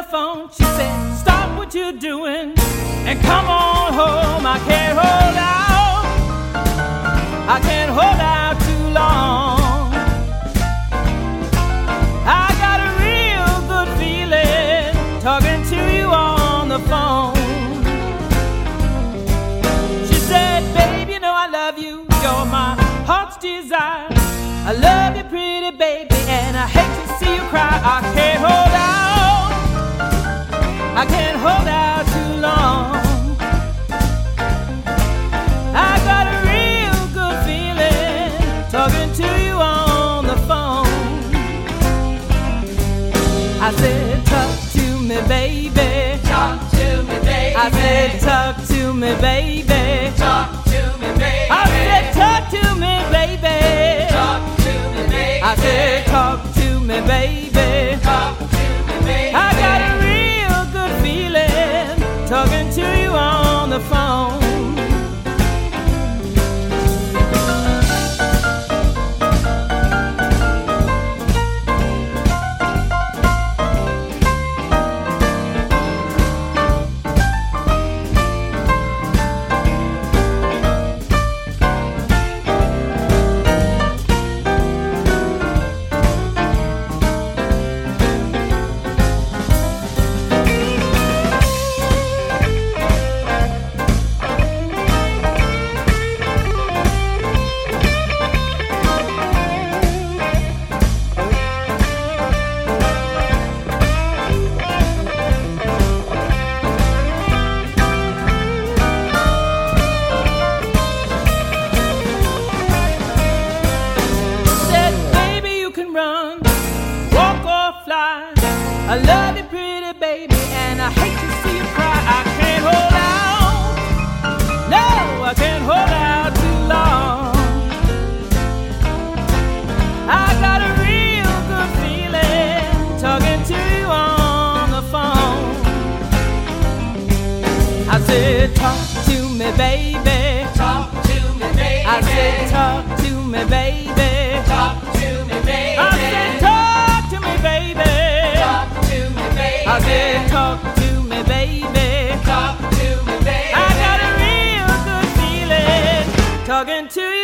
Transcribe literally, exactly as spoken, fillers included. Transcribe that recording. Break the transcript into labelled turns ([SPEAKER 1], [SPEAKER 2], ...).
[SPEAKER 1] telephone. She said, stop what you're doing and come on home. I can't hold out, I can't hold out too long. I got a real good feeling talking to you on the phone. She said, babe, you know I love you, you're my heart's desire. I love you, pretty baby, and I hate to see you cry. I can't hold out, I can't hold out too long. I got a real good feeling talking to you on the phone. I said, talk to me, baby.
[SPEAKER 2] Talk to me, baby.
[SPEAKER 1] I said, talk to me, baby.
[SPEAKER 2] Talk to me, baby.
[SPEAKER 1] I said, talk to me, baby.
[SPEAKER 2] Talk to me, baby.
[SPEAKER 1] I said, talk to me, baby.
[SPEAKER 2] Talk to me, baby.
[SPEAKER 1] I got a real good feeling talking to you on the phone. I love you, pretty baby, and I hate to see you cry. I can't hold out, no, I can't hold out too long. I got a real good feeling talking to you on the phone. I said, talk to me, baby.
[SPEAKER 2] Talk to me, baby.
[SPEAKER 1] I said, talk to me, baby.
[SPEAKER 2] Talk to me, baby.
[SPEAKER 1] I said, talk to me, baby. I said, talk to me, baby.
[SPEAKER 2] Talk to me, baby.
[SPEAKER 1] I got a real good feeling talking to you